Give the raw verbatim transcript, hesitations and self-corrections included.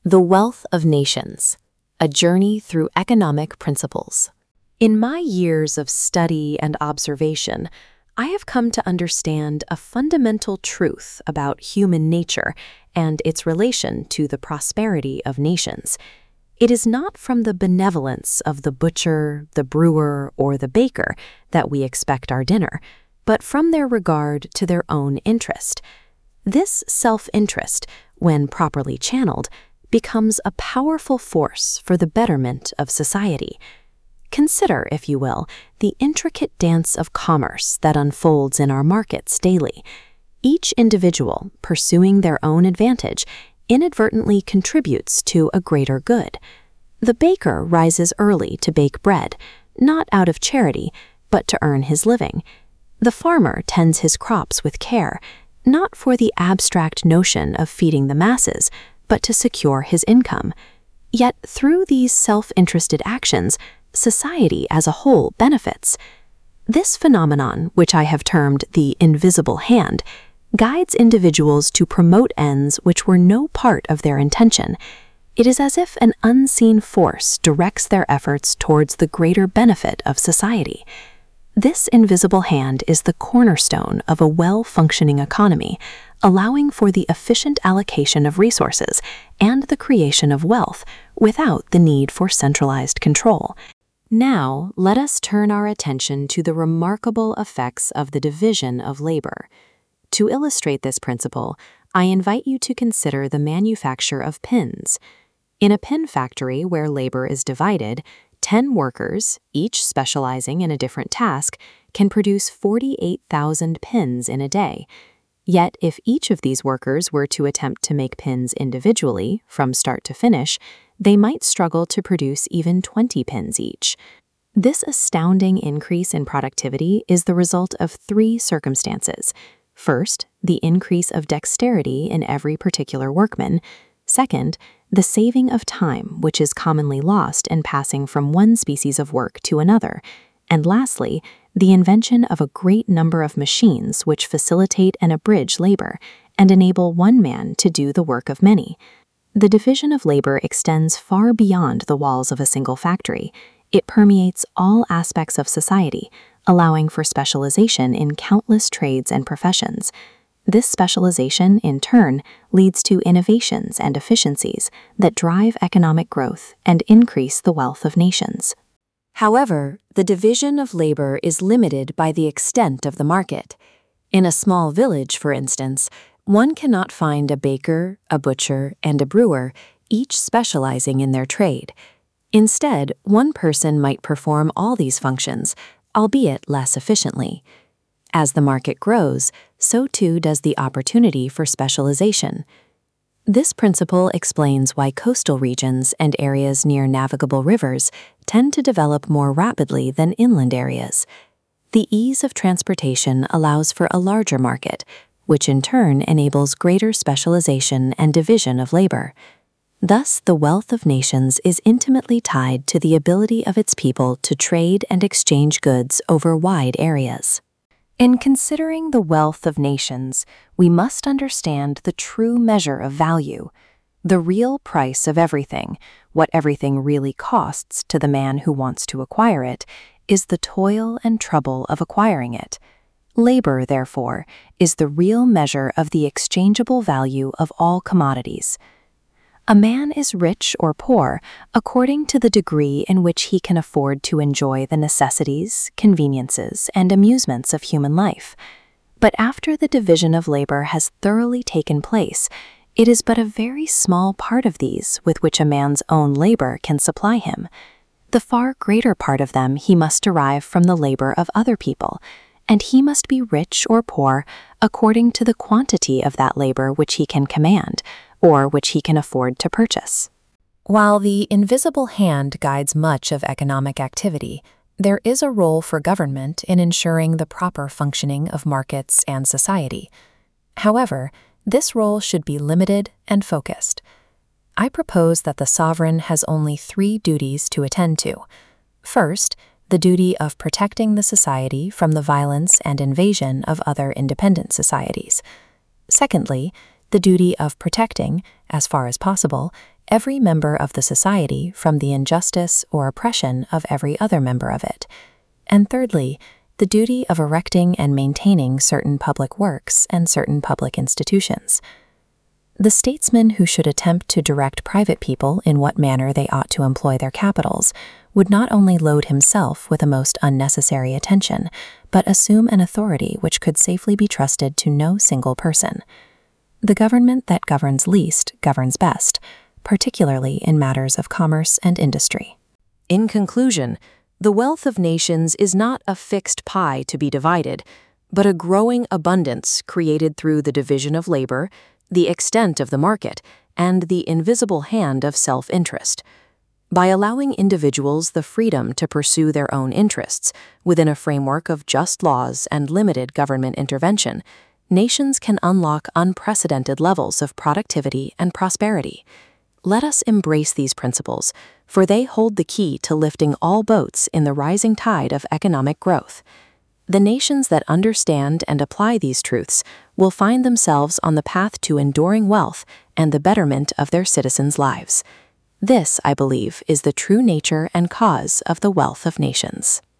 The Wealth of Nations, A Journey Through Economic Principles. In my years of study and observation, I have come to understand a fundamental truth about human nature and its relation to the prosperity of nations. It is not from the benevolence of the butcher, the brewer, or the baker that we expect our dinner, but from their regard to their own interest. This self-interest, when properly channeled, becomes a powerful force for the betterment of society. Consider, if you will, the intricate dance of commerce that unfolds in our markets daily. Each individual, pursuing their own advantage, inadvertently contributes to a greater good. The baker rises early to bake bread, not out of charity, but to earn his living. The farmer tends his crops with care, not for the abstract notion of feeding the masses, but to secure his income. Yet through these self-interested actions, society as a whole benefits. This phenomenon, which I have termed the invisible hand, guides individuals to promote ends which were no part of their intention. It is as if an unseen force directs their efforts towards the greater benefit of society. This invisible hand is the cornerstone of a well-functioning economy, allowing for the efficient allocation of resources and the creation of wealth without the need for centralized control. Now, let us turn our attention to the remarkable effects of the division of labor. To illustrate this principle, I invite you to consider the manufacture of pins. In a pin factory where labor is divided, ten workers, each specializing in a different task, can produce forty-eight thousand pins in a day. Yet, if each of these workers were to attempt to make pins individually, from start to finish, they might struggle to produce even twenty pins each. This astounding increase in productivity is the result of three circumstances. First, the increase of dexterity in every particular workman. Second, the saving of time, which is commonly lost in passing from one species of work to another. And lastly, the invention of a great number of machines which facilitate and abridge labor and enable one man to do the work of many. The division of labor extends far beyond the walls of a single factory. It permeates all aspects of society, allowing for specialization in countless trades and professions. This specialization, in turn, leads to innovations and efficiencies that drive economic growth and increase the wealth of nations. However, the division of labor is limited by the extent of the market. In a small village, for instance, one cannot find a baker, a butcher, and a brewer, each specializing in their trade. Instead, one person might perform all these functions, albeit less efficiently. As the market grows, so too does the opportunity for specialization. This principle explains why coastal regions and areas near navigable rivers tend to develop more rapidly than inland areas. The ease of transportation allows for a larger market, which in turn enables greater specialization and division of labor. Thus, the wealth of nations is intimately tied to the ability of its people to trade and exchange goods over wide areas. In considering the wealth of nations, we must understand the true measure of value. The real price of everything, what everything really costs to the man who wants to acquire it, is the toil and trouble of acquiring it. Labor, therefore, is the real measure of the exchangeable value of all commodities. A man is rich or poor according to the degree in which he can afford to enjoy the necessities, conveniences, and amusements of human life. But after the division of labor has thoroughly taken place, it is but a very small part of these with which a man's own labor can supply him. The far greater part of them he must derive from the labor of other people, and he must be rich or poor according to the quantity of that labor which he can command, or which he can afford to purchase. While the invisible hand guides much of economic activity, there is a role for government in ensuring the proper functioning of markets and society. However, this role should be limited and focused. I propose that the sovereign has only three duties to attend to. First, the duty of protecting the society from the violence and invasion of other independent societies. Secondly, the duty of protecting, as far as possible, every member of the society from the injustice or oppression of every other member of it. And thirdly, the duty of erecting and maintaining certain public works and certain public institutions. The statesman who should attempt to direct private people in what manner they ought to employ their capitals would not only load himself with a most unnecessary attention, but assume an authority which could safely be trusted to no single person. The government that governs least governs best, particularly in matters of commerce and industry. In conclusion, the wealth of nations is not a fixed pie to be divided, but a growing abundance created through the division of labor, the extent of the market, and the invisible hand of self-interest. By allowing individuals the freedom to pursue their own interests within a framework of just laws and limited government intervention, nations can unlock unprecedented levels of productivity and prosperity. Let us embrace these principles, for they hold the key to lifting all boats in the rising tide of economic growth. The nations that understand and apply these truths will find themselves on the path to enduring wealth and the betterment of their citizens' lives. This, I believe, is the true nature and cause of the wealth of nations.